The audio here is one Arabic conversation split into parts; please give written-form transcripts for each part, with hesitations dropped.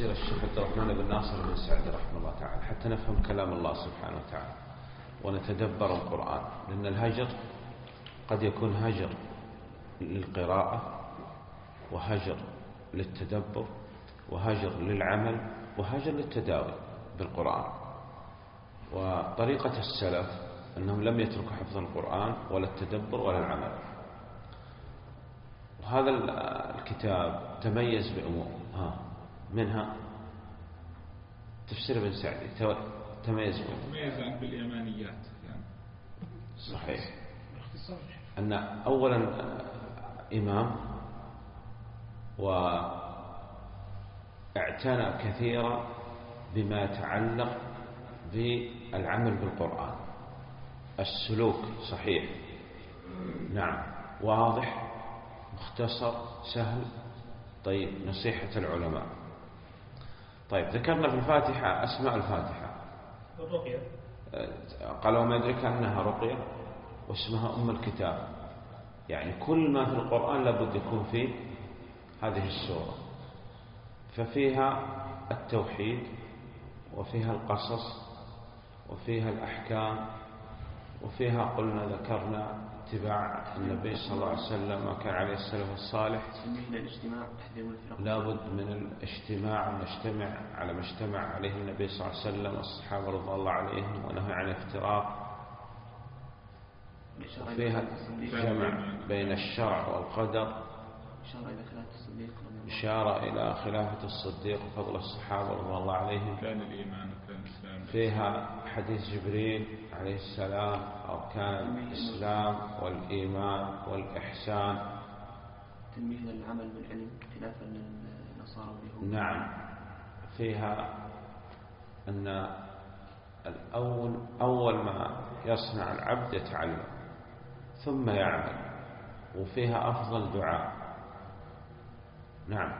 تفسير الشيخ عبد الرحمن بن ناصر بن سعدي رحمه الله تعالى حتى نفهم كلام الله سبحانه وتعالى ونتدبر القرآن، لأن الهجر قد يكون هجر للقراءة وهجر للتدبر وهجر للعمل وهجر للتداوي بالقرآن. وطريقة السلف أنهم لم يتركوا حفظ القرآن ولا التدبر ولا العمل. وهذا الكتاب تميز بأمور منها تفسير ابن سعدي تميز باليمانيات يعني. صحيح، أن أولا إمام واعتنى كثيرا بما يتعلق بالعمل بالقرآن. السلوك صحيح، نعم، واضح، مختصر، سهل. طيب، نصيحة العلماء. طيب، ذكرنا في الفاتحة أسماء الفاتحة. الرقية قالوا ما يدرك أنها رقية واسمها أم الكتاب، يعني كل ما في القرآن لابد يكون في هذه السورة. ففيها التوحيد وفيها القصص وفيها الأحكام وفيها قلنا ذكرنا اتباع النبي صلى الله عليه وسلم وكان عليه السلف الصالح. لابد من الاجتماع، نجتمع على ما اجتمع عليه النبي صلى الله عليه وسلم والصحابة رضي الله عليهم ونهى عن الافتراق. وفيها الجمع بين الشرع والقدر، إشارة إلى خلافة الصديق وفضل الصحابة رضي الله عليهم. فيها حديث جبريل عليه السلام أركان الإسلام والإيمان والإحسان، تنبيه للعمل بالعلم خلافا للنصارى واليهود. نعم، فيها أن أول ما يصنع العبد يتعلم ثم يعمل، وفيها أفضل دعاء. نعم.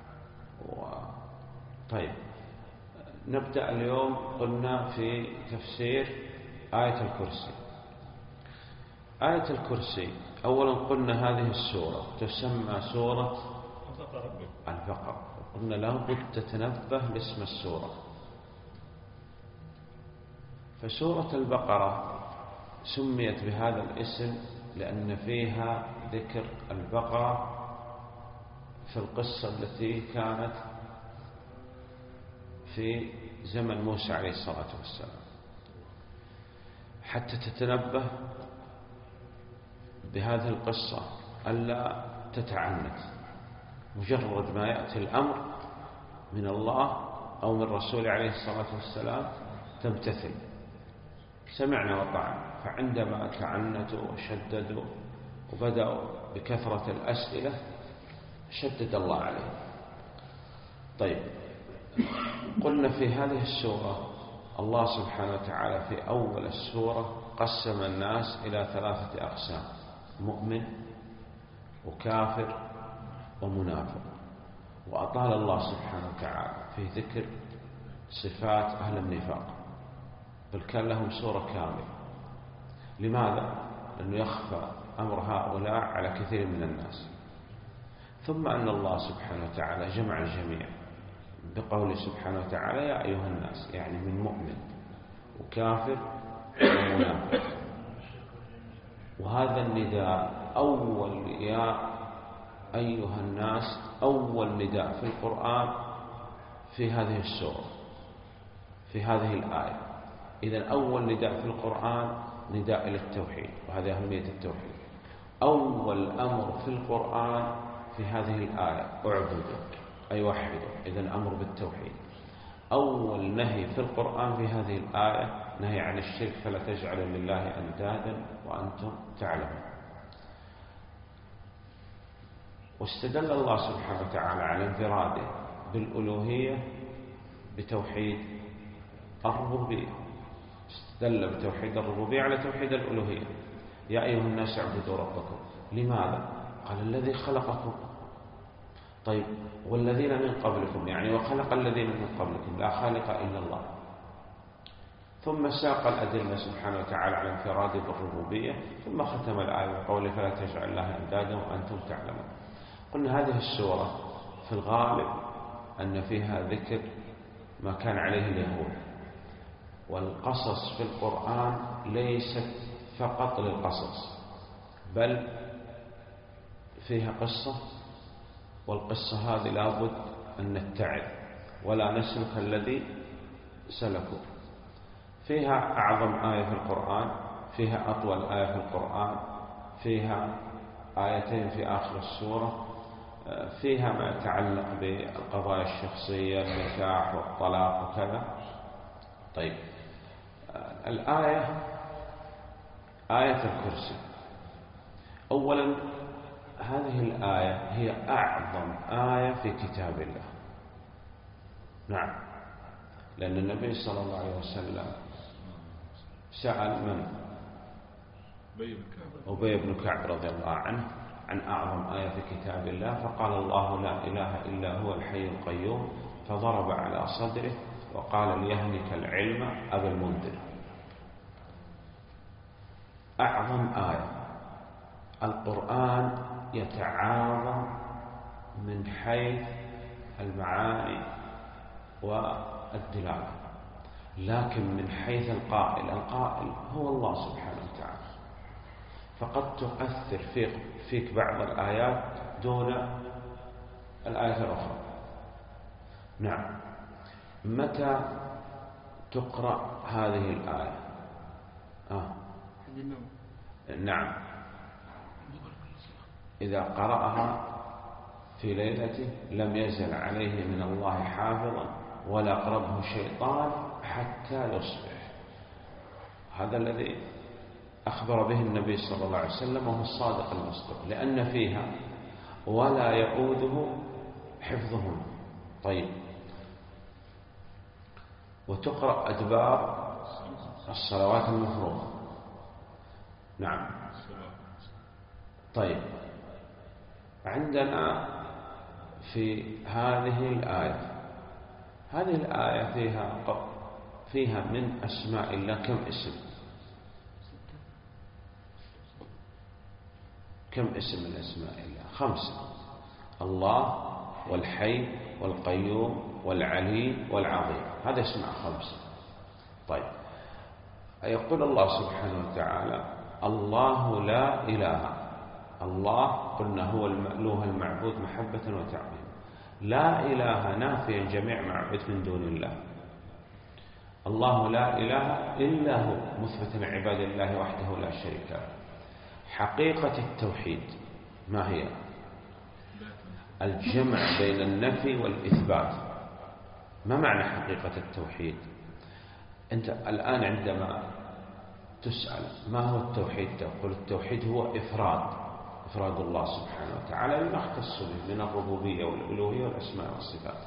طيب، نبدأ اليوم قلنا في تفسير آية الكرسي. آية الكرسي أولا قلنا هذه السورة تسمى سورة البقرة. قلنا لابد تتنبه لاسم السورة. فسورة البقرة سميت بهذا الاسم لأن فيها ذكر البقرة في القصة التي كانت في زمن موسى عليه الصلاة والسلام، حتى تتنبه بهذه القصة ألا تتعنت. مجرد ما يأتي الأمر من الله أو من رسول عليه الصلاة والسلام تمتثل، سمعنا وطعنا. فعندما تعنتوا وشددوا وبدأوا بكثرة الأسئلة شدد الله عليهم. طيب، قلنا في هذه السورة الله سبحانه وتعالى في أول السورة قسم الناس إلى 3 أقسام: مؤمن وكافر ومنافق. وأطال الله سبحانه وتعالى في ذكر صفات أهل النفاق، بل كان لهم سورة كاملة. لماذا؟ لأنه يخفى أمر هؤلاء على كثير من الناس. ثم أن الله سبحانه وتعالى جمع الجميع بقوله سبحانه وتعالى يا أيها الناس، يعني من مؤمن وكافر ومنافق. وهذا النداء أول يا أيها الناس أول نداء في القرآن في هذه السورة، في هذه الآية. إذن أول نداء في القرآن نداء إلى التوحيد، وهذه أهمية التوحيد. أول أمر في القرآن في هذه الآية اعبدوا أي وحدوا، إذن أمر بالتوحيد. أول نهي في القرآن في هذه الآية نهي عن الشرك، فلا تجعلوا لله أندادا وأنتم تعلمون. واستدل الله سبحانه وتعالى على انفراده بالألوهية بتوحيد الربوبية. استدل بتوحيد الربوبية على توحيد الألوهية. يا أيها الناس اعبدوا ربكم. لماذا؟ قال الذي خلقكم. طيب، والذين من قبلكم، يعني وخلق الذين من قبلكم، لا خالق إلا الله. ثم ساق الأدلة سبحانه وتعالى على انفراده بالربوبية، ثم ختم الآية بقوله فلا تجعل الله أندادا وأنتم تعلمون. قلنا هذه السورة في الغالب أن فيها ذكر ما كان عليه اليهود. والقصص في القرآن ليست فقط للقصص، بل فيها قصة، والقصة هذه لابد أن نتعظ ولا نسلك الذي سلكوا. فيها أعظم آية في القرآن، فيها أطول آية في القرآن، فيها آيتين في آخر السورة، فيها ما يتعلق بالقضايا الشخصية، النكاح والطلاق وكذا. طيب، الآية آية الكرسي. أولا هذه الآية هي أعظم آية في كتاب الله. نعم، لأن النبي صلى الله عليه وسلم سأل من؟ أبي بن كعب رضي الله عنه عن أعظم آية في كتاب الله، فقال الله لا إله إلا هو الحي القيوم، فضرب على صدره وقال ليهنك العلم أبا المنذر. أعظم آية. القرآن يتعاظم من حيث المعاني والدلالة، لكن من حيث القائل هو الله سبحانه وتعالى، فقد تؤثر فيك بعض الآيات دون الآية الأخرى. نعم. متى تقرأ هذه الآية؟ نعم، إذا قرأها في ليلته لم يزل عليه من الله حافظا ولا قربه شيطان حتى يصبح. هذا الذي أخبر به النبي صلى الله عليه وسلم، وهو الصادق المصدوق، لأن فيها ولا يؤوده حفظهما. طيب، وتقرأ أدبار الصلوات المفروضة. نعم. طيب، عندنا في هذه الآية فيها من أسماء الله كم اسم؟ كم اسم من أسماء الله؟ 5: الله والحي والقيوم والعلي والعظيم. هذا اسماء 5. طيب، يقول الله سبحانه وتعالى الله لا إله. الله قلنا هو المألوه المعبود محبة وتعظيم. لا إله نافيا جميع معبود من دون الله. الله لا إله إلا هو مثبتا عباد الله وحده لا شريك له. حقيقة التوحيد ما هي؟ الجمع بين النفي والإثبات. ما معنى حقيقة التوحيد؟ أنت الآن عندما تسأل ما هو التوحيد، تقول التوحيد هو إفراد الله سبحانه وتعالى بما اختص به من الربوبية والألوهية والأسماء والصفات.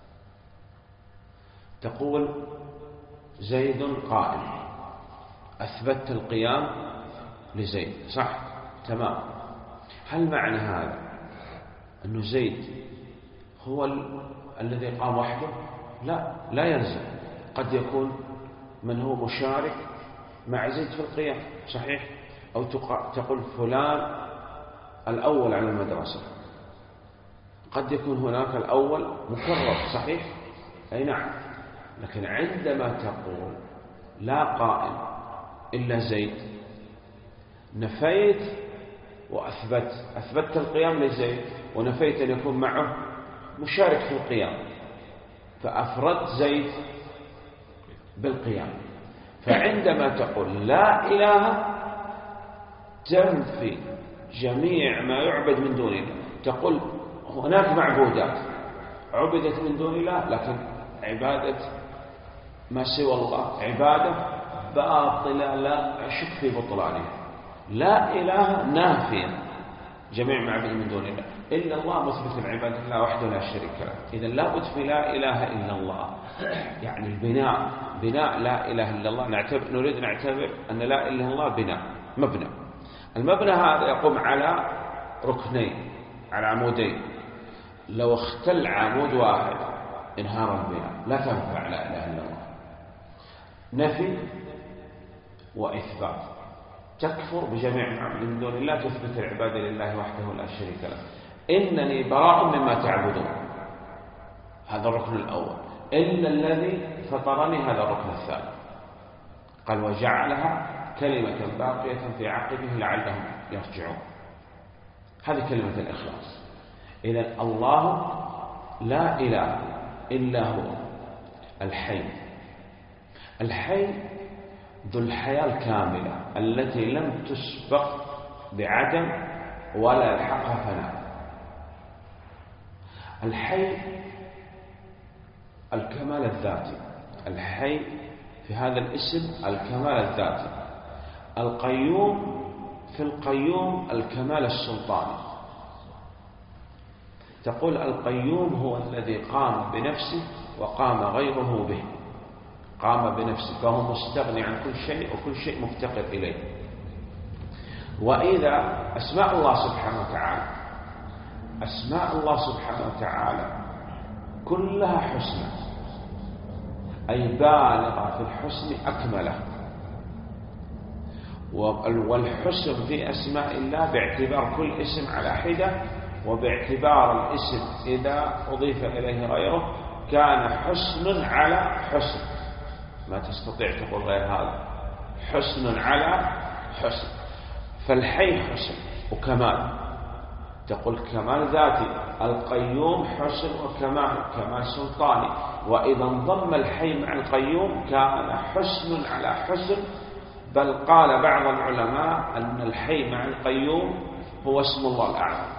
تقول زيد قائم، أثبتت القيام لزيد، صح؟ تمام. هل معنى هذا أنه زيد هو الذي قام وحده؟ لا يلزم. قد يكون من هو مشارك مع زيد في القيام، صحيح؟ أو تقول فلان الأول على المدرسة، قد يكون هناك الأول مكرر، صحيح؟ أي نعم. لكن عندما تقول لا قائم إلا زيد، نفيت أثبتت القيام لزيد، ونفيت أن يكون معه مشارك في القيام، فأفردت زيد بالقيام. فعندما تقول لا إله تنفي جميع ما يعبد من دون الله. تقول هناك معبودات عبدت من دون الله، لكن عبادة ما سوى الله عبادة باطلة لا شك في بطلانها. لا إله نافيا جميع معبد من دون الله، إلا الله مثبت العبادة الله وحده لا شريك له. إذن لابد في لا إله إلا الله، يعني بناء لا إله إلا الله. نريد نعتبر أن لا إله إلا الله مبنى. المبنى هذا يقوم على ركنين، على عمودين. لو اختل عمود واحد انهار البناء، لا تنفع لا إله إلا الله. نفي وإثبات. تكفر بجميع معبود من دون الله، تثبت العبادة لله وحده لا شريك له. إنني براء مما تعبدون. هذا الركن الأول، إلا الذي فطرني هذا الركن الثاني. قال وجعلها كلمة باقية في عقبه لعلهم يرجعون. هذه كلمة الإخلاص. إذن الله لا إله إلا هو الحي، الحي ذو الحياة الكاملة التي لم تسبق بعدم ولا يلحقها فناء. الحي الكمال الذاتي، الحي في هذا الاسم الكمال الذاتي. القيوم في القيوم الكمال السلطاني. تقول القيوم هو الذي قام بنفسه وقام غيره به، قام بنفسه فهو مستغني عن كل شيء وكل شيء مفتقر إليه. وإذا أسماء الله سبحانه وتعالى، أسماء الله سبحانه وتعالى كلها حسنى، أي بالغة في الحسن أكمله. والحسن في أسماء الله باعتبار كل اسم على حدة، وباعتبار الاسم إذا أضيف إليه غيره كان حسن على حسن، ما تستطيع تقول غير هذا، حسن على حسن. فالحي حسن وكمال، تقول كمال ذاتي. القيوم حسن وكمال، كمال سلطاني. وإذا انضم الحي مع القيوم كان حسن على حسن. بل قال بعض العلماء أن الحي مع القيوم هو اسم الله الأعظم.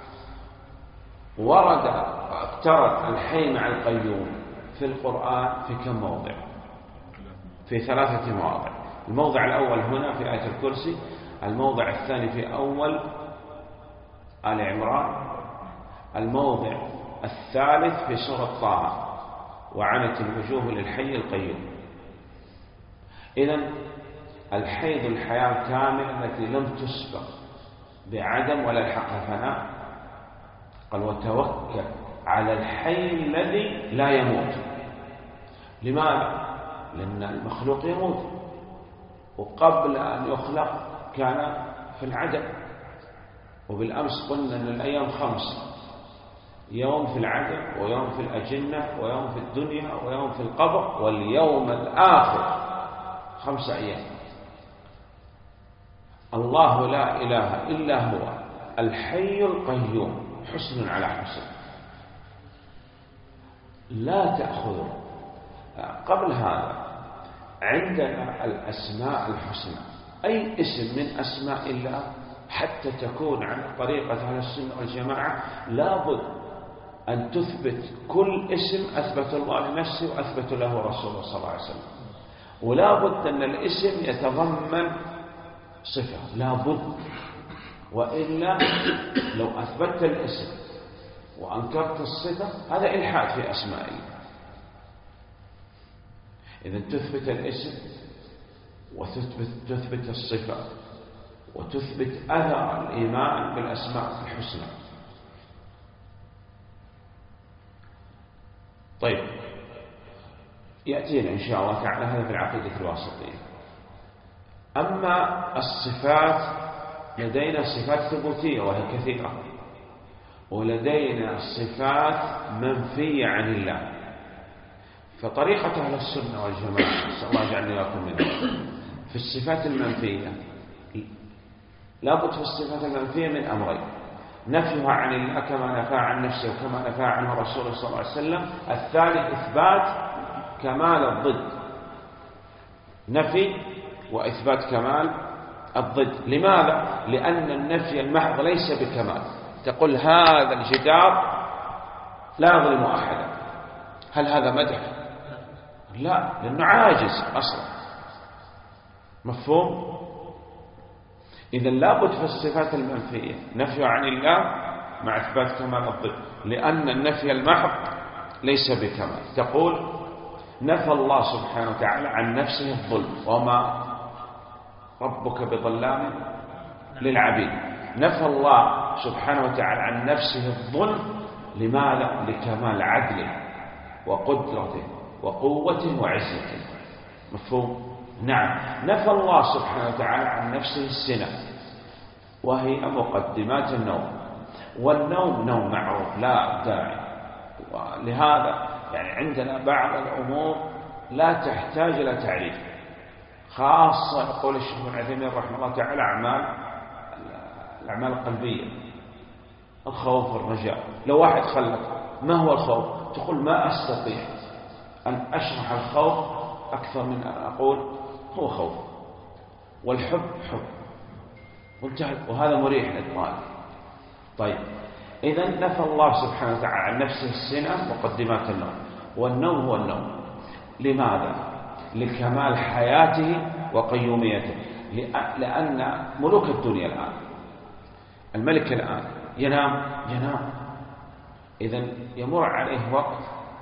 ورد اقترب الحي مع القيوم في القرآن في كم موضع؟ في 3 مواضع. الموضع الأول هنا في آية الكرسي، الموضع الثاني في أول آل عمران، الموضع الثالث في سورة طه وعنت الوجوه للحي القيوم. إذن الحي ذو الحياة الكاملة التي لم تسبق بعدم ولا يلحقها فناء. قال وتوكل على الحي الذي لا يموت. لماذا؟ لأن المخلوق يموت، وقبل أن يخلق كان في العدم. وبالأمس قلنا أن الأيام 5، يوم في العدم ويوم في الأجنة ويوم في الدنيا ويوم في القبر واليوم الآخر، 5 أيام. الله لا إله إلا هو الحي القيوم، حسن على حسن، لا تأخذه. قبل هذا عندنا الأسماء الحسنى، أي اسم من أسماء الله حتى تكون على طريقة أهل السنة والجماعة لابد أن تثبت كل اسم أثبت الله لنفسه وأثبت له رسوله صلى الله عليه وسلم. ولابد أن الاسم يتضمن صفة، لابد. وإلا لو أثبتت الاسم وأنكرت الصفة هذا إلحاد في أسماء الله. إذا تثبت الاسم وتثبت الصفة وتثبت أثر الإيمان بالأسماء الحسنى. طيب، يأتينا إن شاء الله تعالى هذا في العقيدة الواسطية. أما الصفات لدينا صفات ثبوتية وهي كثيرة، ولدينا صفات منفية عن الله. فطريقة أهل السنة والجماعة نسأل الله يجعلنا وإياكم منهم في الصفات المنفية، لابد في الصفات المنفية من أمرين: نفيها عن الله كما نفى عن نفسه وكما نفى عنه رسوله صلى الله عليه وسلم. الثالث إثبات كمال الضد، نفي وإثبات كمال الضد. لماذا؟ لأن النفي المحض ليس بكمال. تقول هذا الجدار لا يظلم أحدا، هل هذا مدح؟ لا، لأنه عاجز أصلا. مفهوم؟ إذا لابد في الصفات المنفية نفي عن الله مع إثبات كمال الضد، لأن النفي المحض ليس بكمال. تقول نفى الله سبحانه وتعالى عن نفسه الظلم، وما ربك بظلام للعبيد. نفى الله سبحانه وتعالى عن نفسه الظلم، لماذا؟ لكمال عدله وقدرته وقوته وعزته. مفهوم؟ نعم. نفى الله سبحانه وتعالى عن نفسه السنة، وهي مقدمات النوم. والنوم نوم معروف لا داعي، ولهذا يعني عندنا بعض الأمور لا تحتاج إلى تعريف، خاصة يقول الشيخ ابن عثيمين رحمه الله تعالى الأعمال القلبية، الخوف والرجاء. لو واحد خلق ما هو الخوف، تقول ما أستطيع أن أشرح الخوف أكثر من أن أقول هو خوف، والحب حب، وهذا مريح للطالب. طيب إذا نفى الله سبحانه وتعالى عن نفسه السنة مقدمات النوم، والنوم هو النوم. لماذا؟ لكمال حياته وقيوميته. لأن ملوك الدنيا الآن، الملك الآن ينام، إذن يمر عليه وقت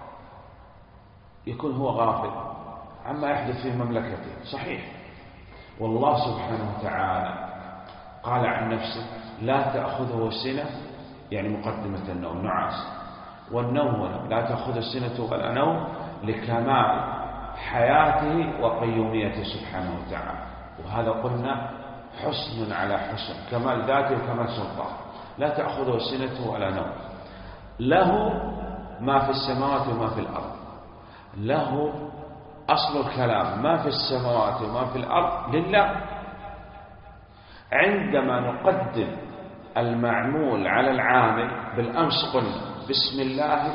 يكون هو غافل عما يحدث في مملكته، صحيح. والله سبحانه وتعالى قال عن نفسه لا تأخذه سنة، يعني مقدمة النوم نعاس، والنوم لا تأخذه سنة ولا نوم لكمال حياته وقيوميته سبحانه وتعالى. وهذا قلنا حسن على حسن، كمال ذاته وكمال سلطان. لا تأخذه سنة ولا نوم، له ما في السماوات وما في الأرض. له أصل الكلام ما في السماوات وما في الأرض لله. عندما نقدم المعمول على العامل، بالأمس قلنا بسم الله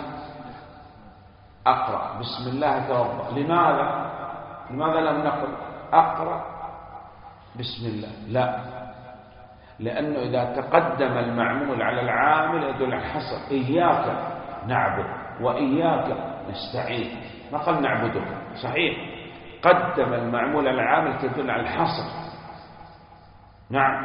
أقرأ، بسم الله توضأ. لماذا لم نقل أقرأ بسم الله؟ لا، لأنه إذا تقدم المعمول على العامل يدل على الحصر، إياك نعبد وإياك نستعين، ما قال نعبدك، صحيح. قدم المعمول على العامل تدل على الحصر. نعم.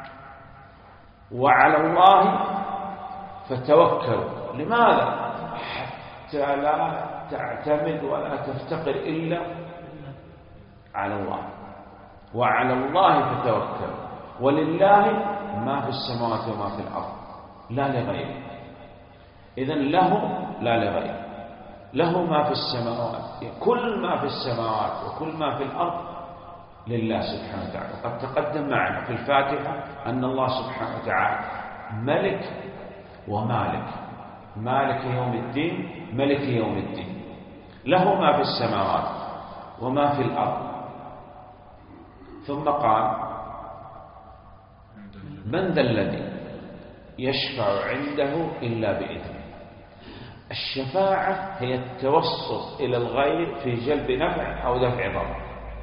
وعلى الله فتوكلوا. لماذا؟ حتى لا تعتمد ولا تفتقر إلا على الله. وعلى الله فتوكلوا، ولله ما في السماوات وما في الأرض، لا لغيره. إذن له لا لغيره، له ما في السماوات، كل ما في السماوات وكل ما في الأرض لله سبحانه وتعالى. وقد تقدم معنا في الفاتحة أن الله سبحانه وتعالى ملك ومالك، مالك يوم الدين، ملك يوم الدين. له ما في السماوات وما في الأرض. ثم قال من ذا الذي يشفع عنده إلا بإذنه. الشفاعة هي التوسط إلى الغير في جلب نفع أو دفع ضرر.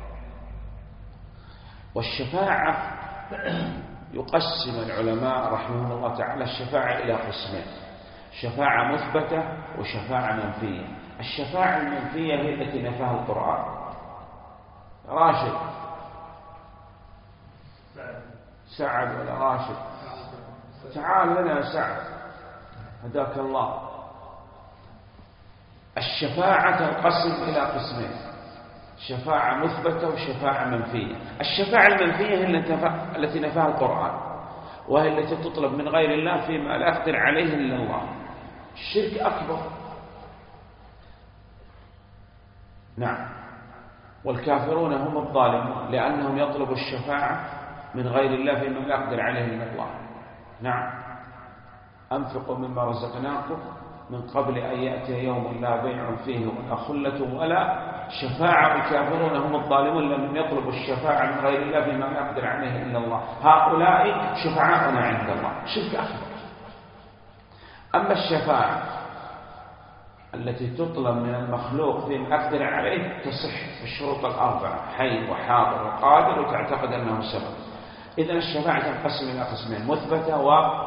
والشفاعة يقسم العلماء رحمهم الله تعالى الشفاعة إلى قسمين: شفاعة مثبتة وشفاعة منفية. الشفاعة المنفية هي التي نفاها القرآن. راشد، سعد ولا راشد؟ تعال لنا يا سعد، هداك الله. الشفاعة تنقسم إلى قسمين: شفاعة مثبتة وشفاعة منفية. الشفاعة المنفية هي التي نفاها القرآن، وهي التي تطلب من غير الله فيما لا يقدر عليه إلا الله. الشرك أكبر. نعم. والكافرون هم الظالمون، لأنهم يطلبوا الشفاعة من غير الله فيما لا يقدر عليه إلا الله. نعم. أنفقوا مما رزقناكم من قبل أن يأتي يوم لا بيع فيه ولا خلة ولا شفاعة. الكافرون هم الظالمون لأنهم يطلبوا الشفاعة من غير الله فيما لا يقدر عليه إلا الله. هؤلاء شفعاؤنا عند الله. شرك أكبر. أما الشفاعة التي تطلب من المخلوق فيما يقدر عليه تصح بالشروط الأربعة: حي وحاضر وقادر وتعتقد أنه سبب. إذن الشفاعة تنقسم إلى قسمين: مثبتة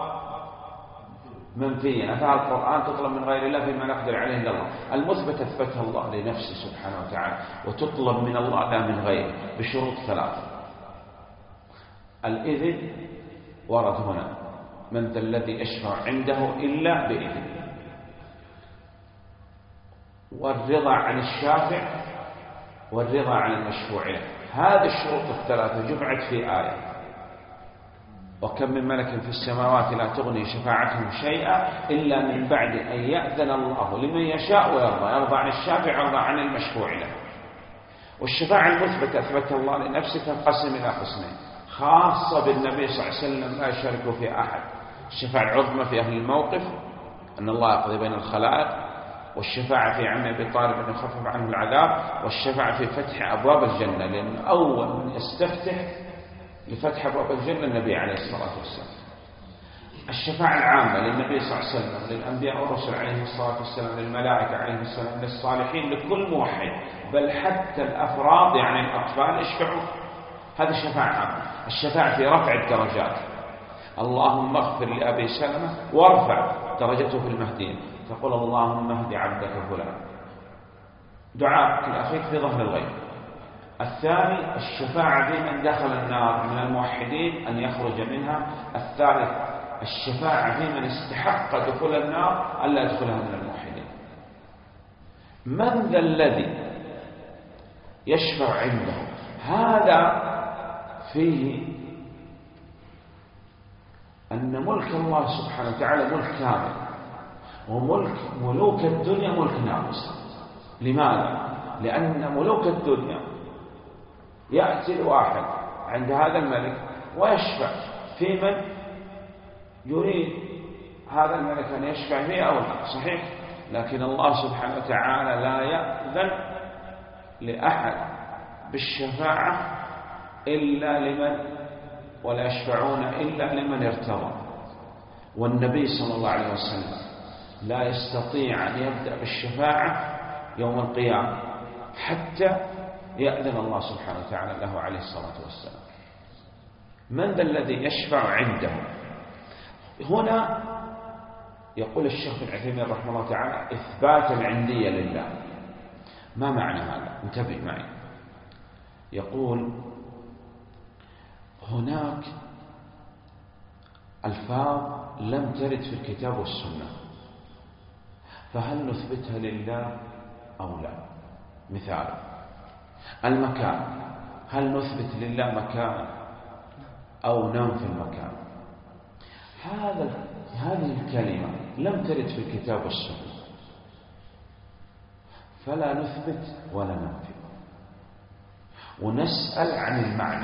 ومنفية. نفاها القرآن، تطلب من غير الله فيما لا يقدر عليه إلا الله. المثبتة أثبتها الله لنفسه سبحانه وتعالى، وتطلب من الله لا من غيره بشروط ثلاثة. الإذن ورد هنا: من ذا الذي يشفع عنده إلا بإذنه. والرضا عن الشافع والرضا عن المشفوع له. هذه الشروط الثلاثة جمعت في آية: وكم من ملك في السماوات لا تغني شفاعتهم شيئا إلا من بعد أن يأذن الله لمن يشاء ويرضى. يرضى عن الشافع ويرضى عن المشفوع له. والشفاعة المثبتة أثبتها الله لنفسه تنقسم إلى قسمين: خاصة بالنبي صلى الله عليه وسلم لا يشارك في أحد. الشفاعة العظمى في أهل الموقف، أن الله يقضي بين الخلائق والشفاعة في عم أبي طالب أن يخفف عنه العذاب، والشفاعة في فتح أبواب الجنة، لأن أول من يستفتح لفتح أبواب الجنة النبي عليه الصلاة والسلام. الشفاعة العامة للنبي صلى الله عليه وسلم، للأنبياء والرسل عليه الصلاة والسلام، للملائكة عليه السلام، للصالحين، لكل موحد، بل حتى الأفراد يعني الأطفال يشفعون. هذه الشفاعة عامة. الشفاعة في رفع الدرجات، اللهم اغفر لأبي سلمة وارفع درجته في المهديين، تقول اللهم اهد عبدك فلان، دعاء الأخير في ظهر الغيب. الثاني الشفاعة بمن دخل النار من الموحدين أن يخرج منها. الثالث الشفاعة في من استحق دخول النار ألا يدخلها من الموحدين. من ذا الذي يشفع عنده؟ هذا فيه أن ملك الله سبحانه وتعالى ملك كامل، وملك ملوك الدنيا ملك ناقص. لماذا؟ لأن ملوك الدنيا يأتي الواحد عند هذا الملك ويشفع في من يريد هذا الملك أن يشفع فيه أو لا، صحيح؟ لكن الله سبحانه وتعالى لا يأذن لأحد بالشفاعة إلا لمن، ولا يشفعون إلا لمن ارتضى. والنبي صلى الله عليه وسلم لا يستطيع أن يبدأ بالشفاعة يوم القيامة حتى يأذن الله سبحانه وتعالى له عليه الصلاة والسلام. من ذا الذي يشفع عنده؟ هنا يقول الشيخ بن عثيمين رحمه الله تعالى إثبات العندية لله. ما معنى هذا؟ انتبه معي. يقول هناك ألفاظ لم ترد في الكتاب والسنة، فهل نثبتها لله أو لا؟ مثال المكان، هل نثبت لله مكان أو ننفي المكان؟ هذه الكلمة لم ترد في الكتاب والسنة، فلا نثبت ولا ننفي، ونسأل عن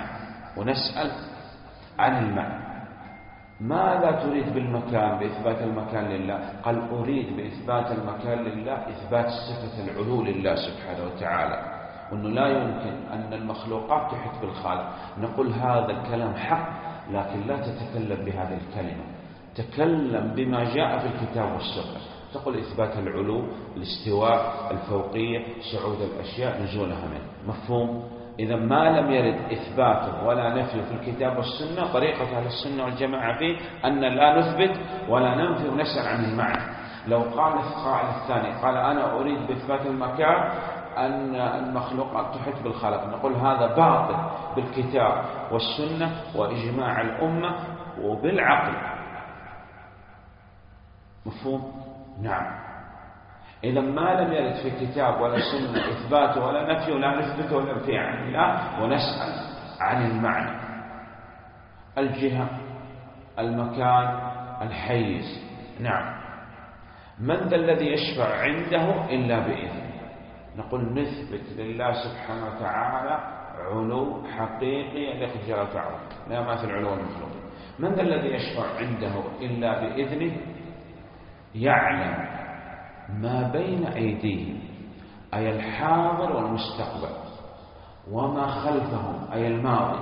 المعنى. ماذا تريد بالمكان، بإثبات المكان لله؟ قال أريد بإثبات المكان لله إثبات صفة العلو لله سبحانه وتعالى، وأنه لا يمكن أن المخلوقات تحيط بالخالق. نقول هذا الكلام حق، لكن لا تتكلم بهذه الكلمة، تكلم بما جاء في الكتاب والسنة. تقول إثبات العلو، الاستواء، الفوقية، صعود الأشياء، نزولها منه. مفهوم؟ إذا ما لم يرد إثباته ولا نفيه في الكتاب والسنة، طريقة أهل السنة والجماعة فيه أن لا نثبت ولا ننفي ونسأل عن المعنى. لو قال القائل الثاني قال أنا أريد بإثبات المكان أن المخلوقات تحيط بالخالق، نقول هذا باطل بالكتاب والسنة وإجماع الأمة وبالعقل. مفهوم؟ نعم. إذا ما لم يرد في كتاب ولا سنة إثباته ولا نفيه لا نثبته ولا ننفيه عن الله، ونسأل عن المعنى، الجهة، المكان، الحيز. نعم. من ذا الذي يشفع عنده إلا بإذنه؟ نقول نثبت لله سبحانه وتعالى علو حقيقي يليق بجلاله وعظمته، لا مثل علو المخلوق. من ذا الذي يشفع عنده إلا بإذنه؟ يعلم ما بين أيديهم أي الحاضر والمستقبل، وما خلفهم أي الماضي،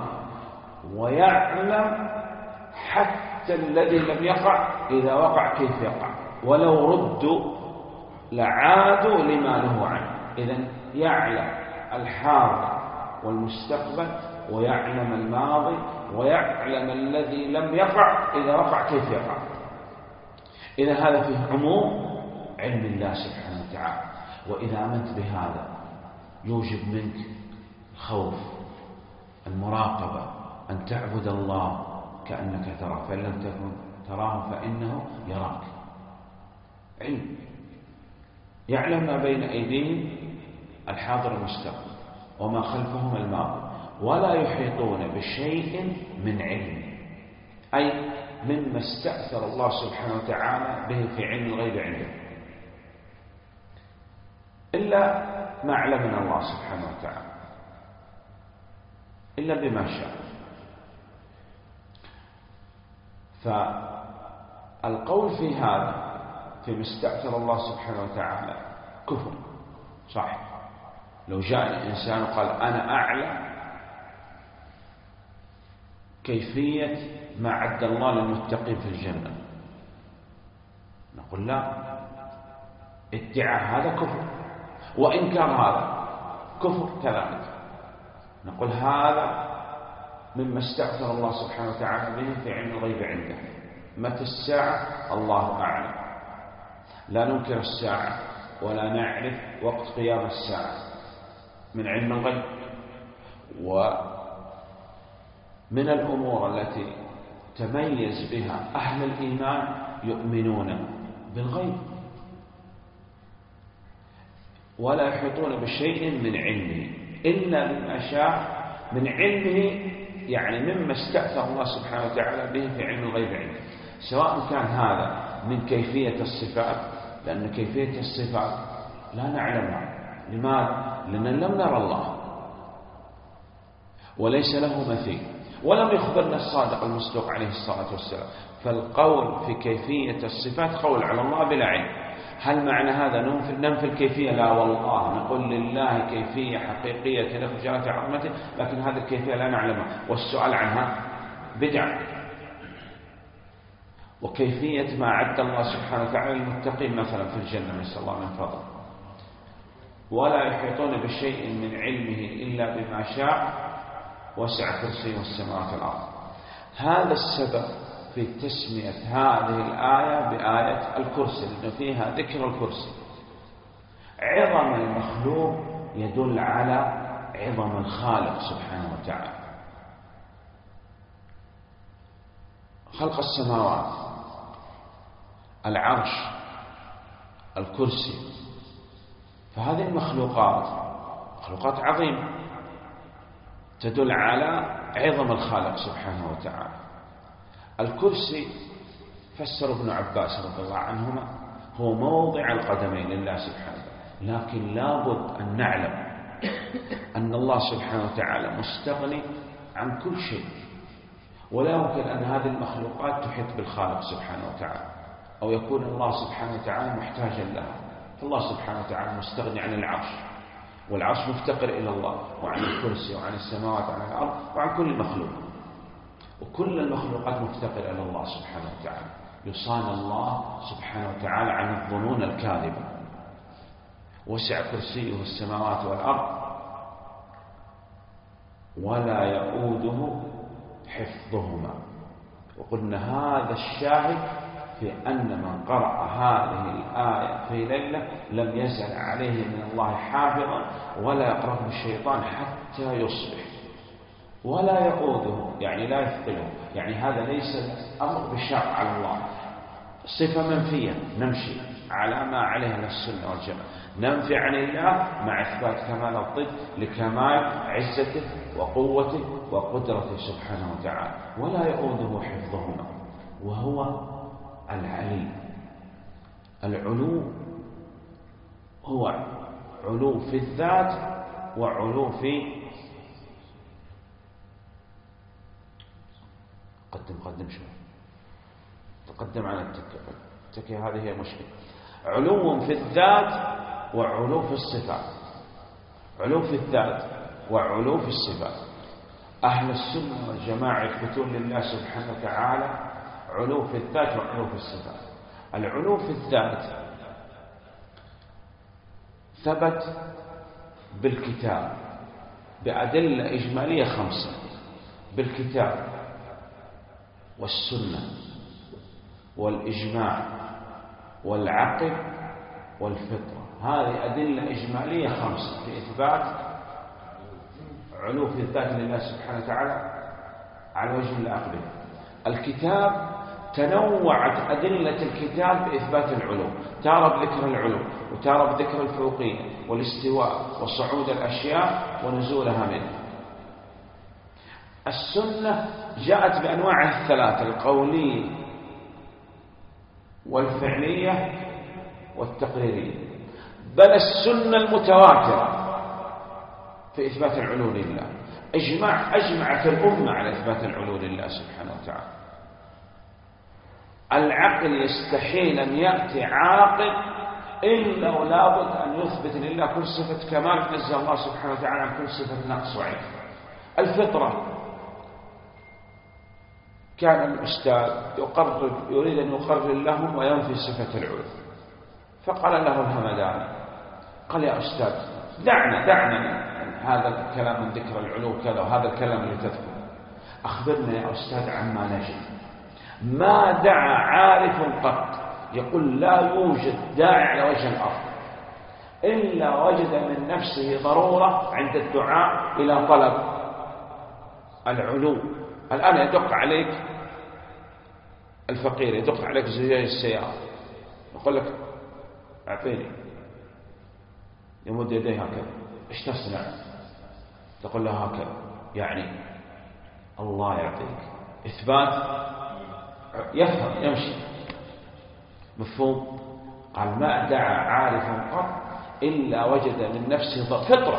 ويعلم حتى الذي لم يقع إذا وقع كيف يقع، ولو ردوا لعادوا لما نهوا عنه. إذن يعلم الحاضر والمستقبل، ويعلم الماضي، ويعلم الذي لم يقع إذا وقع كيف يقع. إذن هذا فيه عموم علم الله سبحانه وتعالى. وإذا آمنت بهذا يوجب منك الخوف، المراقبة، أن تعبد الله كأنك تراه، فإن لم تكن تراه فإنه يراك. علم، يعلم ما بين أيديهم الحاضر المستقبل، وما خلفهم الماضي، ولا يحيطون بشيء من علم، أي مما استأثر الله سبحانه وتعالى به في علم الغيب عنده، إلا ما علمنا الله سبحانه وتعالى، إلا بما شاء. فالقول في هذا في مستأثر الله سبحانه وتعالى كفر صح. لو جاء الإنسان وقال أنا أعلم كيفية ما عد الله للمتقين في الجنة، نقول لا، ادعاء هذا كفر، وإنكار هذا كفر كذلك. نقول هذا مما استأثر الله سبحانه وتعالى به في علم الغيب عنده. متى الساعة؟ الله أعلم، لا ننكر الساعة ولا نعرف وقت قيام الساعة من علم الغيب. ومن الأمور التي تميز بها أهل الإيمان يؤمنون بالغيب ولا يحيطون بشيء من علمه إلا بما شاء من علمه، يعني مما استأثر الله سبحانه وتعالى به في علم الغيب عنده، سواء كان هذا من كيفية الصفات، لأن كيفية الصفات لا نعلمها. لماذا؟ لأننا لم نرى الله وليس له مثيل، ولم يخبرنا الصادق المصدوق عليه الصلاة والسلام. فالقول في كيفية الصفات قول على الله بلا علم. هل معنى هذا ننفي الكيفية؟ لا والله، نقول لله كيفية حقيقية تليق بجلالة عظمته، لكن هذه الكيفية لا نعلمها، والسؤال عنها بدعة. وكيفية ما عد الله سبحانه وتعالى للمتقين مثلا في الجنة، نسأل الله من فضله، ولا يحيطون بشيء من علمه إلا بما شاء وسع كرسيه السماوات والأرض. هذا السبب في تسمية هذه الآية بآية الكرسي، لأن فيها ذكر الكرسي. عظم المخلوق يدل على عظم الخالق سبحانه وتعالى. خلق السماوات، العرش، الكرسي، فهذه المخلوقات مخلوقات عظيمة تدل على عظم الخالق سبحانه وتعالى. الكرسي فسر ابن عباس رضي الله عنهما هو موضع القدمين لله سبحانه، لكن لابد أن نعلم أن الله سبحانه وتعالى مستغني عن كل شيء، ولا يمكن أن هذه المخلوقات تحيط بالخالق سبحانه وتعالى، أو يكون الله سبحانه وتعالى محتاجا لها. فالله سبحانه وتعالى مستغني عن العرش، والعرش مفتقر إلى الله، وعن الكرسي، وعن السماوات، وعن الأرض، وعن كل مخلوق، وكل المخلوقات مفتقرة إلى الله سبحانه وتعالى. يصان الله سبحانه وتعالى عن الظنون الكاذبة. وسع كرسيه السماوات والأرض ولا يؤوده حفظهما. وقلنا هذا الشاهد في أن من قرأ هذه الآية في ليلة لم يزل عليه من الله حافظا ولا يقربه الشيطان حتى يصبح. ولا يؤوده يعني لا يثقله، يعني هذا ليس أمر بشرع على الله، صفة منفية، نمشي على ما عليه السنة والجماعة، ننفي عن الله مع إثبات كمال الضد لكمال عزته وقوته وقدرته سبحانه وتعالى. ولا يؤوده حفظهما وهو العلي. العلو هو علو في الذات وعلو في قدم شوي، تقدم على التكية، هذه هي مشكلة. علو في الذات وعلو في الصفات، علو في الذات وعلو في الصفات. أهل السنة والجماعة يثبتون لله سبحانه وتعالى علو في الذات وعلو في الصفات. العلو في الذات ثبت بالكتاب بأدلة إجمالية 5، بالكتاب والسنة والإجماع والعقل والفطرة. هذه أدلة إجمالية 5 في إثبات علو في الذات لله سبحانه وتعالى على وجه الأقبل. الكتاب تنوعت أدلة الكتاب بإثبات العلو، تارة بذكر العلو وتارة بذكر الفوقية والاستواء وصعود الأشياء ونزولها منه. السنة جاءت بأنواعها الثلاثة، القولية والفعلية والتقريرية، بل السنة المتواترة في إثبات العلو لله. أجمعت الأمة على إثبات العلو لله سبحانه وتعالى. العقل يستحيل أن يأتي عاقل إلا ولابد أن يثبت لله كل صفة كمال، نزه الله سبحانه وتعالى عن كل صفة نقص وعيب. الفطرة، كان الأستاذ يريد أن يقرر لهم وينفي صفة العلو، فقال له الهمداني، قال يا أستاذ دعنا من هذا الكلام من ذكر العلو كذا وهذا الكلام اللي تذكر، أخبرنا يا أستاذ عما نجد. ما دعا عارف قط يقول لا يوجد داعي على وجه الأرض إلا وجد من نفسه ضرورة عند الدعاء إلى طلب العلو. الآن يدق عليك الفقير، يدق عليك زجاج السيارة، يقول لك أعطيني، يمد يديه هكذا، إيش تصنع؟ تقول له هكذا، يعني الله يعطيك، إثبات، يفهم يمشي، مفهوم؟ قال ما دعا عارف قط إلا وجد من نفسه فطرة.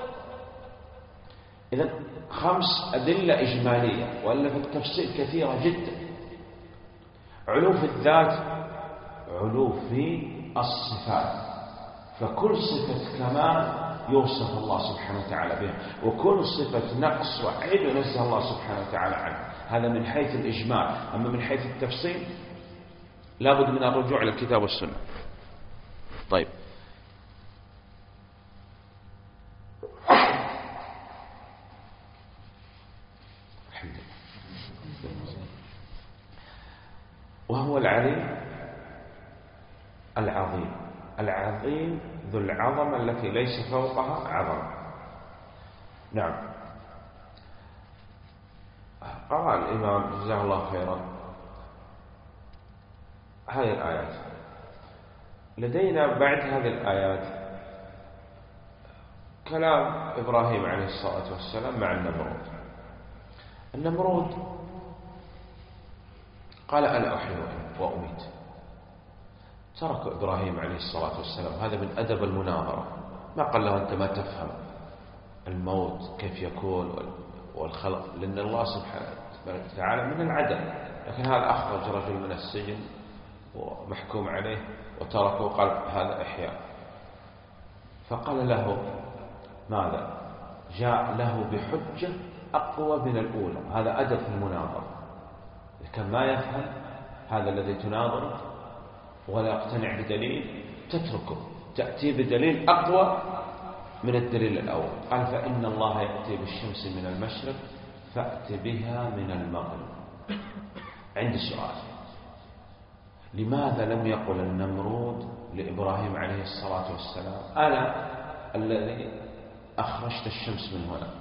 إذن 5 أدلة إجمالية، وإلا في التفصيل كثيرة جدا. علو في الذات، علو في الصفات، فكل صفة كمال يوصف الله سبحانه وتعالى بها، وكل صفة نقص وعيب ينزه الله سبحانه وتعالى عنه. هذا من حيث الإجمال. أما من حيث التفصيل لابد من الرجوع إلى الكتاب والسنة. طيب، وهو العلي العظيم، العظيم ذو العظمة التي ليس فوقها عظمة. نعم. قال الإمام جزاه الله خيرا هذه الآيات. لدينا بعد هذه الآيات كلام إبراهيم عليه الصلاة والسلام مع النمرود قال أنا أحيي وأميت. ترك إبراهيم عليه الصلاة والسلام، هذا من أدب المناظرة، ما قال له أنت ما تفهم الموت كيف يكون والخلق، لأن الله سبحانه وتعالى من العدم. لكن هذا أخرج رجل من السجن ومحكوم عليه وتركه، قال هذا إحياء. فقال له ماذا؟ جاء له بحجة أقوى من الأولى. هذا أدب في المناظرة. كان ما يفهم هذا الذي تناظره ولا يقتنع بدليل تتركه، تأتي بدليل أقوى من الدليل الأول. قال فإن الله يأتي بالشمس من المشرق فأت بها من المغرب. عندي سؤال، لماذا لم يقل النمرود لإبراهيم عليه الصلاة والسلام أنا الذي أخرجت الشمس من هنا؟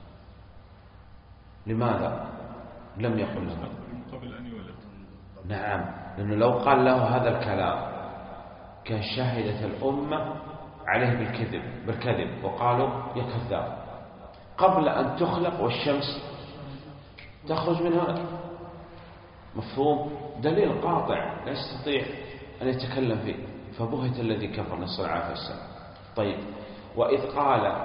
لماذا لم يقل له قبل أن يولد؟ نعم، لأنه لو قال له هذا الكلام كان شهدت الأمة عليه بالكذب وقالوا يا كذاب، قبل أن تخلق والشمس تخرج من هنا. مفهوم؟ دليل قاطع لا يستطيع أن يتكلم فيه. فبهت الذي كفر، نسأل الله العافية والسلام. طيب، وإذ قال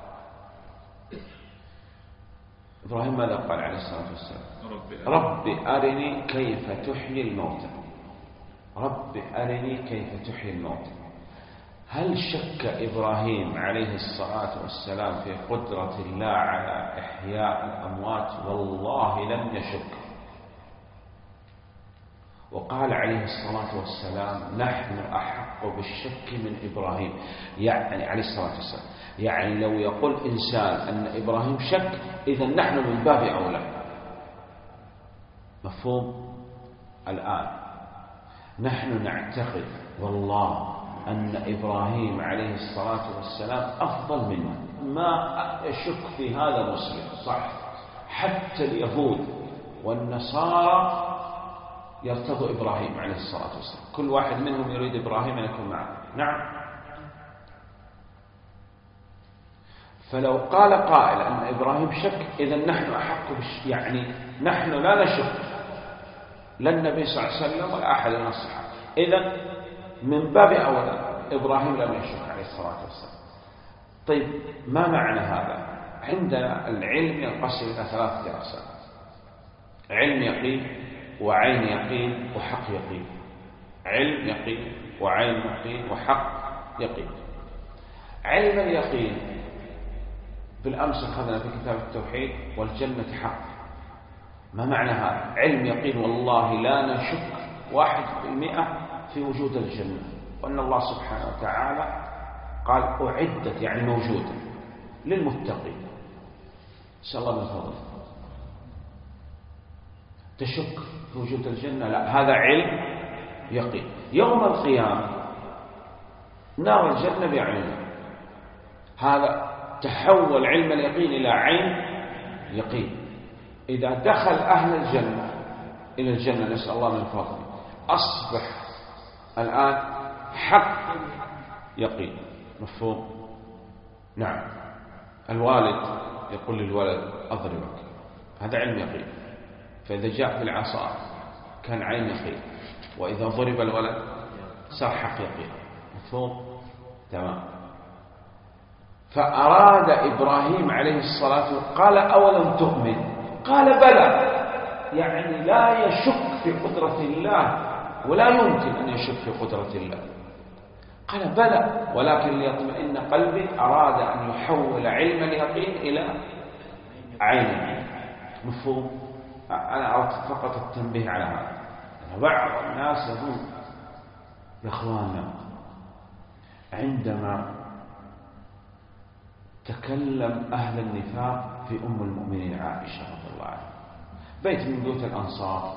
إبراهيم ماذا قال عليه الصلاة والسلام؟ رب أرني كيف تحيي الموتى. رب أرني كيف تحيي الموتى. هل شك إبراهيم عليه الصلاة والسلام في قدرة الله على إحياء الأموات؟ والله لم يشك. وقال عليه الصلاة والسلام نحن أحق بالشك من إبراهيم، يعني عليه الصلاة والسلام، يعني لو يقول إنسان أن إبراهيم شك إذن نحن من باب أولى. مفهوم؟ الآن نحن نعتقد والله أن إبراهيم عليه الصلاة والسلام أفضل منه، ما يشك في هذا مسلم صح. حتى اليهود والنصارى يرتضوا إبراهيم عليه الصلاة والسلام، كل واحد منهم يريد إبراهيم أن يكون معه. نعم. فلو قال قائل أن إبراهيم شك إذن نحن أحق يعني نحن لا نشك، لا النبي صلى الله عليه وسلم ولا أحد من الصحابة، إذن من باب أولى إبراهيم لم يشك عليه الصلاة والسلام. طيب، ما معنى هذا؟ عندنا العلم ينقسم إلى 3 أقسام: علم يقين، وعين يقين، وحق يقين. علم يقين وعين يقين وحق يقين. علم اليقين بالأمس أخذنا في كتاب التوحيد والجنة حق. ما معنى هذا؟ علم يقين والله لا نشك 1% في وجود الجنة، وأن الله سبحانه وتعالى قال أعدت يعني موجودة للمتقين. نسأل الله من فضله. تشك في وجود الجنة؟ لا، هذا علم يقين. يوم القيامة نار الجنة بعينه، هذا تحول علم اليقين إلى عين يقين. إذا دخل أهل الجنة إلى الجنة نسأل الله من فضله أصبح الآن حق يقين. مفهوم؟ نعم. الوالد يقول للولد أضربك، هذا علم يقين، فإذا جاء في العصا كان عين يقين، وإذا ضرب الولد صار حق يقين. مفهوم؟ تمام. فأراد إبراهيم عليه الصلاة قال أولم تؤمن؟ قال بلى، يعني لا يشك في قدرة الله ولا يمكن أن يشك في قدرة الله. قال بلى ولكن ليطمئن قلبي. أراد أن يحول علم اليقين إلى عين. مفهوم؟ أنا أردت فقط التنبيه على هذا. بعض الناس يظن يا أخواننا عندما تكلم أهل النفاق في أم المؤمنين عائشة رضي الله عنها، بيت من بيوت الأنصار،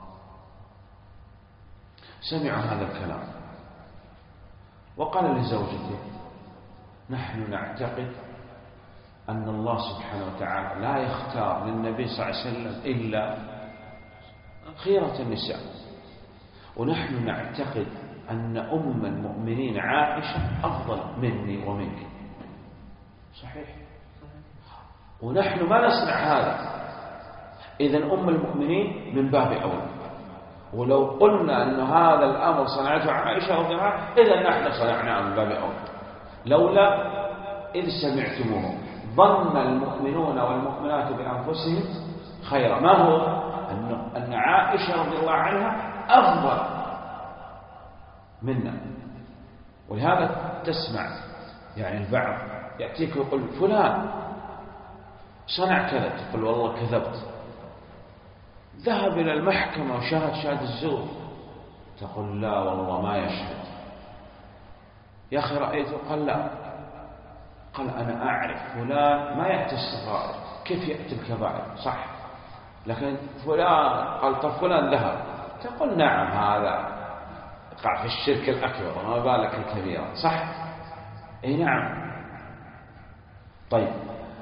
سمع هذا الكلام وقال لزوجته نحن نعتقد أن الله سبحانه وتعالى لا يختار للنبي صلى الله عليه وسلم إلا خيرة النساء، ونحن نعتقد أن أم المؤمنين عائشة أفضل مني ومنك. صحيح. ونحن ما نصنع هذا، إذن أم المؤمنين من باب أولى. ولو قلنا أن هذا الأمر صنعته عائشة رضي الله عنها إذن نحن صنعناه من باب أولى. لولا إذ سمعتموه ظن المؤمنون والمؤمنات بأنفسهم خيرا. ما هو؟ أن عائشة رضي الله عنها أفضل منا. ولهذا تسمع يعني البعض يأتيك ويقول فلان صنع كذا، تقول والله كذبت. ذهب إلى المحكمة وشاهد شهادة الزور، تقول لا والله ما يشهد. يا أخي رأيته؟ قال لا. قال أنا أعرف فلان ما يأتي الصغائر، كيف يأتي الكبائر؟ صح، لكن فلان قال طب فلان ذهب، تقول نعم هذا يقع في الشرك الأكبر وما بالك الكبيرة. صح؟ أي نعم. طيب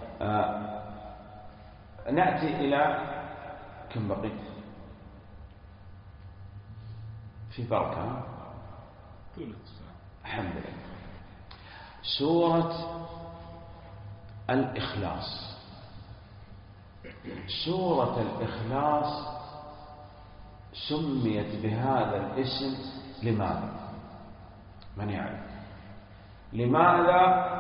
نأتي إلى كم بقي في بركة. الحمد لله. سورة الإخلاص. سورة الإخلاص سميت بهذا الاسم لماذا؟ من يعرف لماذا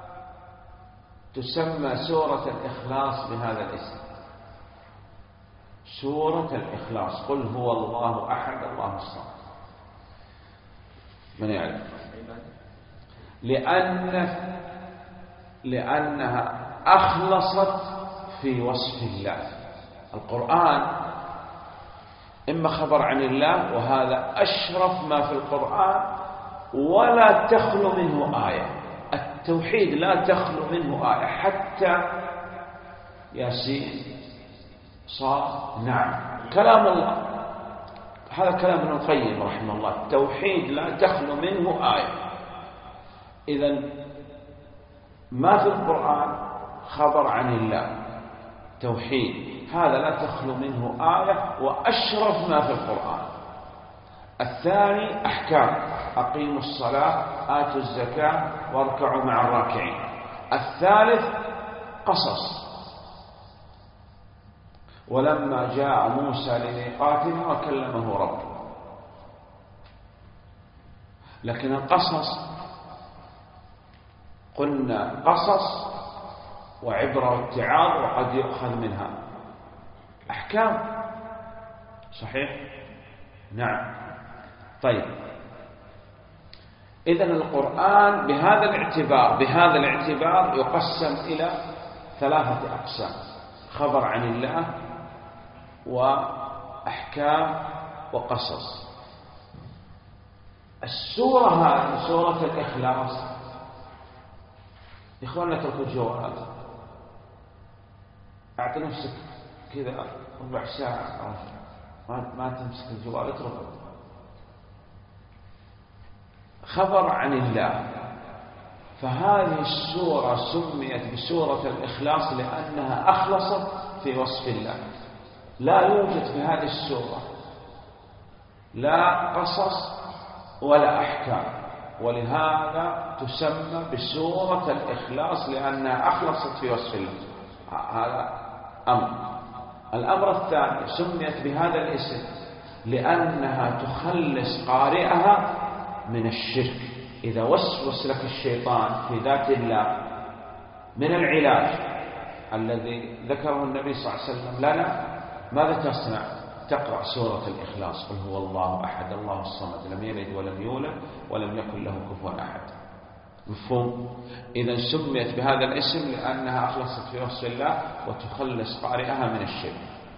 تسمى سورة الإخلاص بهذا الاسم؟ سورة الإخلاص. قل هو الله أحد الله الصمد. من يعرف؟ لأنها أخلصت في وصف الله. القرآن إما خبر عن الله، وهذا أشرف ما في القرآن ولا تخلو منه آية. التوحيد لا تخلو منه آية، حتى ياسين صاد. نعم كلام الله، هذا كلام ابن القيم رحمه الله. التوحيد لا تخلو منه آية. إذن ما في القرآن خبر عن الله توحيد، هذا لا تخلو منه آية وأشرف ما في القرآن. الثاني أحكام، أقيموا الصلاة آتوا الزكاة واركعوا مع الراكعين. الثالث قصص، ولما جاء موسى لميقاتنا وكلمه ربه. لكن القصص قلنا قصص وعبرة واتعاظ، وقد يؤخذ منها أحكام. صحيح؟ نعم. طيب، إذن القرآن بهذا الاعتبار يقسم إلى 3 أقسام: خبر عن الله، وأحكام، وقصص. السورة هذه سورة الإخلاص، إخواننا اتركوا الجوال، أعطي نفسك كذا ربع ساعة ما تمسك الجوال، اتركه. خبر عن الله، فهذه السورة سميت بسورة الإخلاص لأنها أخلصت في وصف الله. لا يوجد في هذه السورة لا قصص ولا أحكام، ولهذا تسمى بسورة الإخلاص لأنها أخلصت في وصف الله. هذا أمر. الأمر الثاني سميت بهذا الاسم لأنها تخلص قارئها من الشرك. إذا وسوس لك الشيطان في ذات الله، من العلاج الذي ذكره النبي صلى الله عليه وسلم لنا، ماذا تصنع؟ تقرأ سورة الإخلاص: قل هو الله أحد الله الصمد لم يلد ولم يولد ولم يكن له كفوا أحد. مفهوم؟ إذا سميت بهذا الاسم لأنها أخلصت في وصف الله وتخلص قارئها من الشرك.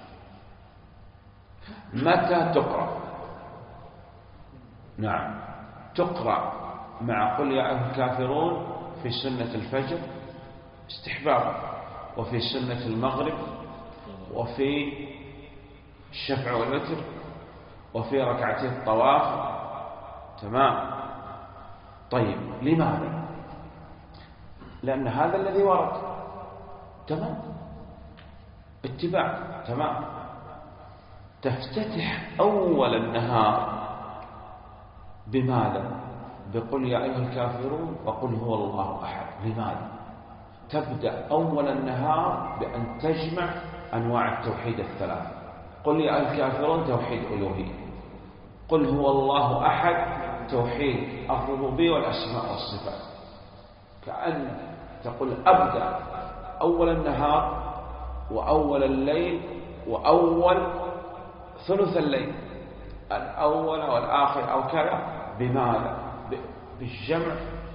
متى تقرأ؟ نعم، تقرأ مع قل يا أيها الكافرون في سنة الفجر استحبابا، وفي سنة المغرب، وفي الشفع والوتر، وفي ركعتي الطواف. تمام. طيب، لماذا؟ لأن هذا الذي ورد. تمام، اتباع. تمام. تفتتح أول النهار بماذا؟ بقل يا أيها الكافرون وقل هو الله أحد. لماذا؟ تبدأ أول النهار بأن تجمع أنواع التوحيد الثلاثة. قل يا أيها الكافرون توحيد ألوهية، قل هو الله أحد توحيد الربوبية والأسماء والصفات. كأن تقول أبدأ أول النهار وأول الليل وأول ثلث الليل، الأول والآخر أو كذا. بماذا؟ بالجمع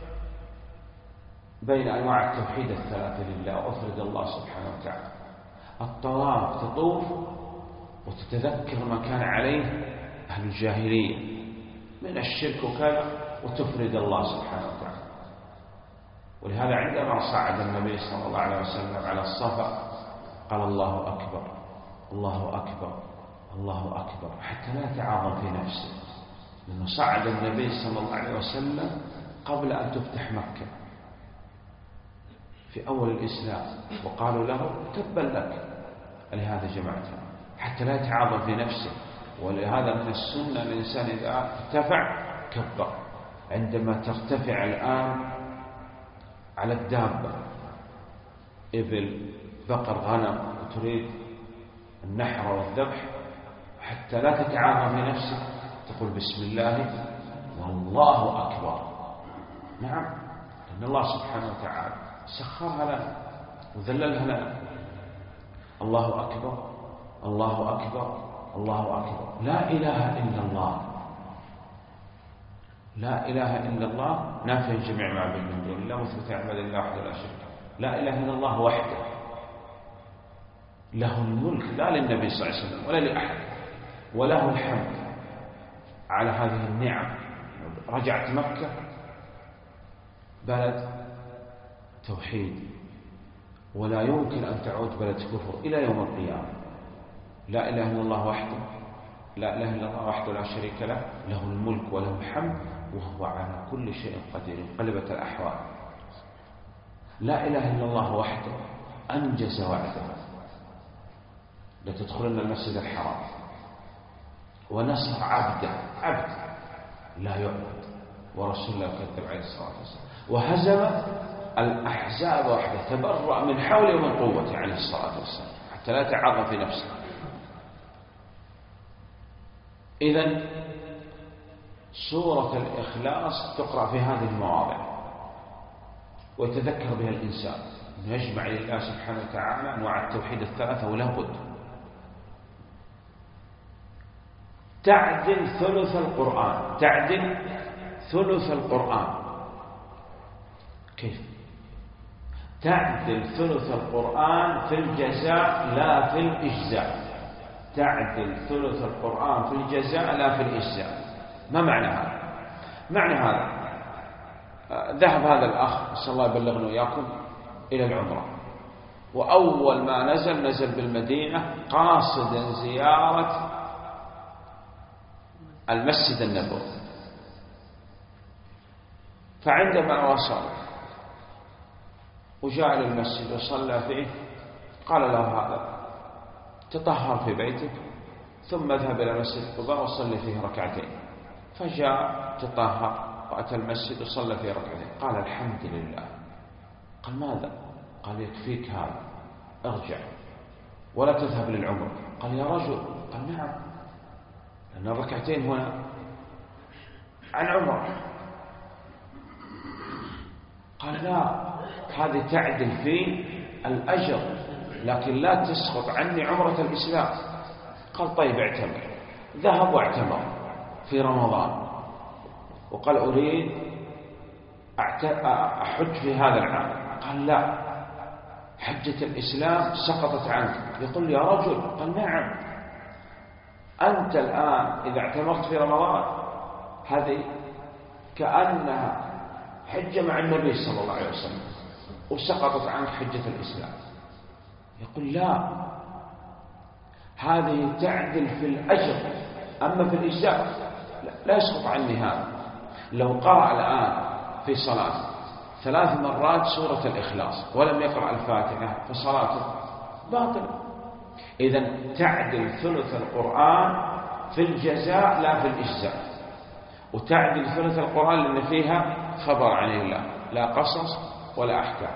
بين أنواع التوحيد الثلاثة لله، وأفرد الله سبحانه وتعالى. الطواف، تطوف وتتذكر ما كان عليه أهل الجاهلية من الشرك وكذا، وتفرد الله سبحانه وتعالى. ولهذا عندما صعد النبي صلى الله عليه وسلم على الصفا قال الله أكبر الله أكبر الله أكبر، حتى لا يتعاظم في نفسه، لأنه صعد النبي صلى الله عليه وسلم قبل أن تفتح مكة في أول الإسلام، وقالوا له تبا لك، لهذا جمعته حتى لا يتعاظم في نفسه. ولهذا من السنة الإنسان إذا ارتفع كبر. عندما ترتفع الآن على الدابة، إبل، بقر، غنم، وتريد النحر والذبح، حتى لا تتعاظم في نفسك تقول بسم الله والله أكبر. نعم، لأن الله سبحانه وتعالى سخرها لنا وذللها لنا. الله أكبر الله أكبر الله أكبر، لا إله إلا الله، لا إله إلا الله نافي جميع معبود من دون الله، مثبت عباد الله وحده لا شريك له. لا إله إلا الله وحده له الملك، لا للنبي صلى الله عليه وسلم ولا لأحد، وله الحمد على هذه النعم. رجعت مكة بلد توحيد، ولا يمكن أن تعود بلد كفر إلى يوم القيامة. لا إله إلا الله وحده، لا إله إلا الله وحده لا شريك له، له الملك وله الحمد وهو على كل شيء قدير. انقلبت الأحوال. لا إله إلا الله وحده أنجز وعده، لتدخلن المسجد الحرام، ونصر عبده، عبد لا يعبد، ورسول الله كذب عليه الصلاة والسلام، وهزم الأحزاب وحده، تبرأ من حوله ومن قوته عليه الصلاة والسلام حتى لا تعظم في نفسه. إذن سورة الإخلاص تقرأ في هذه المواضع، ويتذكر بها الإنسان أنه يجمع لله سبحانه وتعالى أنواع التوحيد الثلاثة ولا بد. تعدل ثلث القرآن، تعدل ثلث القرآن. كيف؟ تعدل ثلث القرآن في الجزاء لا في الإجزاء. تعدل ثلث القرآن في الجزاء لا في الإجزاء. ما معنى هذا؟ معنى هذا ذهب هذا الأخ نسأل الله يبلغنا وإياكم إلى العمرة، وأول ما نزل بالمدينة قاصدا زيارة المسجد النبوي. فعندما وصل وجاء إلى المسجد وصلى فيه قال له هذا تطهر في بيتك ثم اذهب إلى مسجد قباء وصلي فيه ركعتين. فجاء تطهر وأتى المسجد وصلى فيه ركعتين. قال الحمد لله. قال ماذا؟ قال يكفيك هذا، ارجع ولا تذهب للعمرة. قال يا رجل. قال نعم، لأن الركعتين هنا عن عمرة. قال لا، هذه تعدل في الأجر لكن لا تسقط عني عمرة الإسلام. قال طيب اعتمر. ذهب واعتمر في رمضان وقال أريد أحج في هذا العام. قال لا، حجة الإسلام سقطت عنك. يقول يا رجل. قال نعم، أنت الآن إذا اعتمرت في رمضان هذه كأنها حجة مع النبي صلى الله عليه وسلم وسقطت عنك حجة الإسلام. يقول لا، هذه تعدل في الأجر، أما في الإجزاء لا يسقط عني هذا. لو قرأ الآن في صلاة 3 مرات سورة الإخلاص ولم يقرأ الفاتحة فصلاته باطلة. إذن تعدل ثلث القرآن في الجزاء لا في الإجزاء، وتعدل ثلث القرآن لأن فيها خبر عن الله لا قصص ولا أحكام،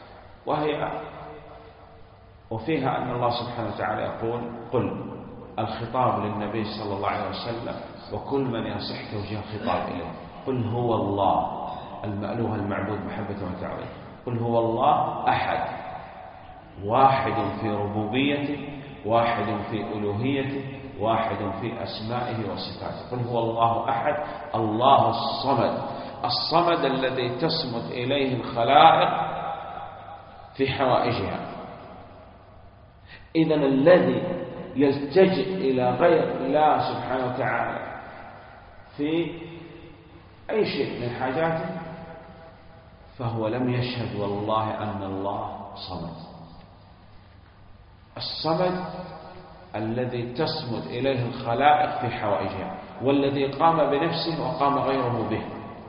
وفيها أن الله سبحانه وتعالى يقول قل، الخطاب للنبي صلى الله عليه وسلم وكل من يصح توجيه الخطاب إليه. قل هو الله المألوه المعبود محبة وتعظيم. قل هو الله أحد، واحد في ربوبيته، واحد في ألوهيته، واحد في أسمائه وصفاته. قل هو الله أحد، الله الصمد، الصمد الذي تصمد إليه الخلائق في حوائجها. إذن الذي يلتجئ إلى غير الله سبحانه وتعالى في أي شيء من حاجاته فهو لم يشهد والله أن الله صمد. الصمد الذي تصمد إليه الخلائق في حوائجها، والذي قام بنفسه وقام غيره به.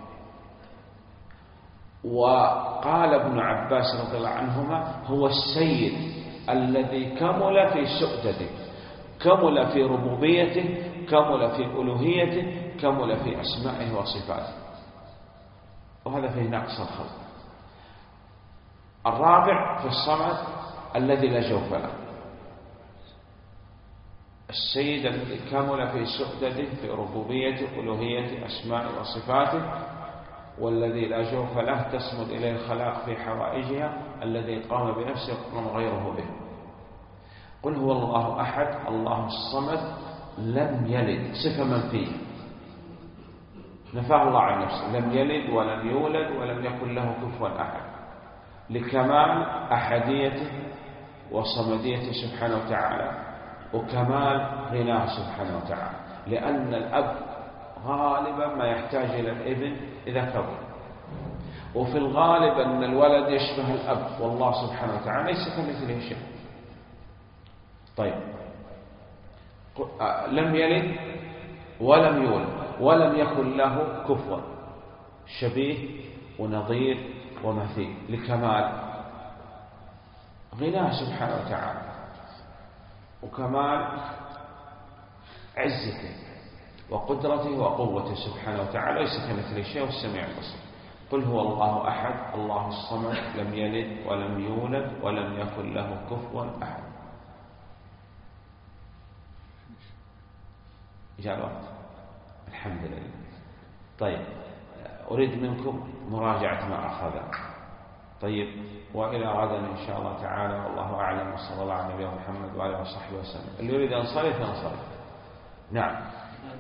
وقال ابن عباس رضي الله عنهما هو السيد الذي كمل في سؤدده، كمل في ربوبيته، كمل في ألوهيته، كمل في أسمائه وصفاته، وهذا فيه نقص الخلق. الرابع في الصمد الذي لا جوف له، السيد الذي كمل في سؤدده في ربوبيته ألوهيته أسمائه وصفاته، والذي لا جوف له تسمد إليه الخلائق في حوائجها، الذي قام بنفسه وقام غيره به. قل هو الله أحد الله الصمد لم يلد، صفة منفية نفاه الله عن نفسه، لم يلد ولم يولد ولم يكن له كفوا أحد، لكمال أحديته وصمديته سبحانه وتعالى وكمال غناه سبحانه وتعالى. لأن الأب غالبا ما يحتاج إلى الابن إذا كبر، وفي الغالب أن الولد يشبه الأب، والله سبحانه وتعالى ليس كمثله شيء. طيب، لم يلد ولم يولد ولم يكن له كفوا، شبيه ونظير ومثيل، لكمال غناه سبحانه وتعالى وكمال عزته وقدرته وقوته سبحانه وتعالى، ليس كمثله شيء والسميع البصير. قل هو الله أحد الله الصمد لم يلد ولم يولد ولم يكن له كفوا أحد. جاء الوقت، الحمد لله. طيب، أريد منكم مراجعة ما أخذ. طيب، وإلى غدا إن شاء الله تعالى، والله أعلم، وصلى الله على نبينا محمد وعلى آله وصحبه وسلم. اللي يريد أن ينصرف ينصرف. نعم.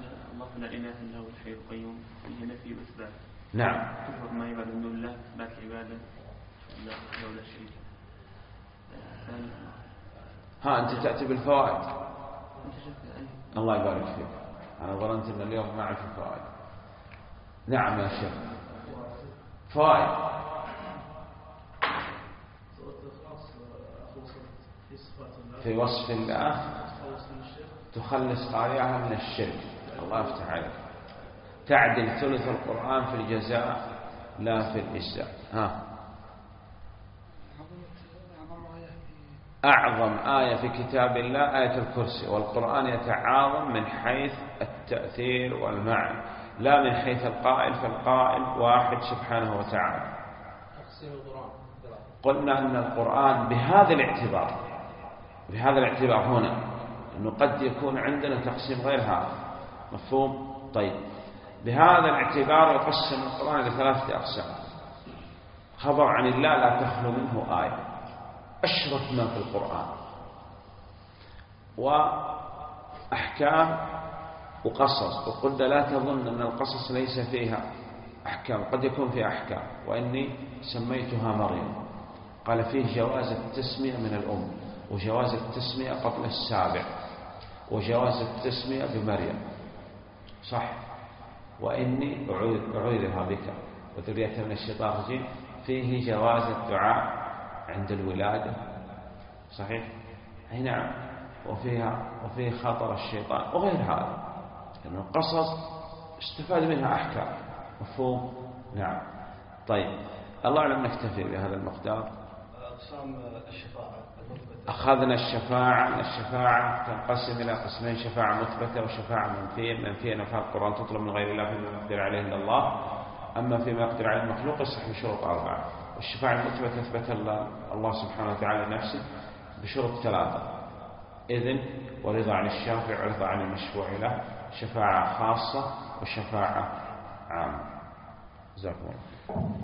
لا إله إلا هو الحي القيوم فيه نفي وإثبات. نعم. تفرق ما يبعد من دون الله إثبات العبادة لا وحده ولا شريك. ها أنت تأتي بالفوائد. الله يبارك فيك. أنا ظننت أن اليوم ما أعرف الفوائد. نعم يا شيخ. فوائد. في وصف الله تخلص قارئها من الشرك. الله يفتح عليك. تعدل ثلث القرآن في الجزاء لا في الإجزاء. ها. أعظم آية في كتاب الله آية الكرسي، والقرآن يتعاظم من حيث التأثير والمعنى لا من حيث القائل، فالقائل واحد سبحانه وتعالى. قلنا أن القرآن بهذا الاعتبار هنا أنه قد يكون عندنا تقسيم غير هذا. مفهوم؟ طيب، بهذا الاعتبار يقسم القرآن لثلاثة أقسام. خبر عن الله لا تخلو منه آية، أشرف ما في القرآن، وأحكام وقصص. وقلنا لا تظن أن القصص ليس فيها أحكام، قد يكون فيها أحكام. وإني سميتها مريم، قال فيه جواز التسمية من الأم، وجواز التسمية قبل السابع، وجواز التسمية بمريم. صح. وإني أعوذها بك وذريتها من الشيطان الرجيم، فيه جواز الدعاء عند الولادة. صحيح. أي نعم. وفيه خطر الشيطان وغير هذا، لأن القصص استفاد منها أحكام. مفهوم؟ نعم. طيب، الله أعلم نكتفي بهذا المقدار. أقسام الشفاعة. أخذنا الشفاعة تنقسم إلى قسمين: شفاعة مثبتة وشفاعة منفية. منفية نفاها القرآن تطلب من غير الله فيما يقدر عليه إلا الله، أما فيما يقدر عليه المخلوق يصح بشروط 4. والشفاعة المثبتة أثبت الله سبحانه وتعالى نفسه بشروط 3: إذن، ورضا عن الشافع، ورضا عن المشفوع له، شفاعة خاصة وشفاعة عامة. جزاكم الله.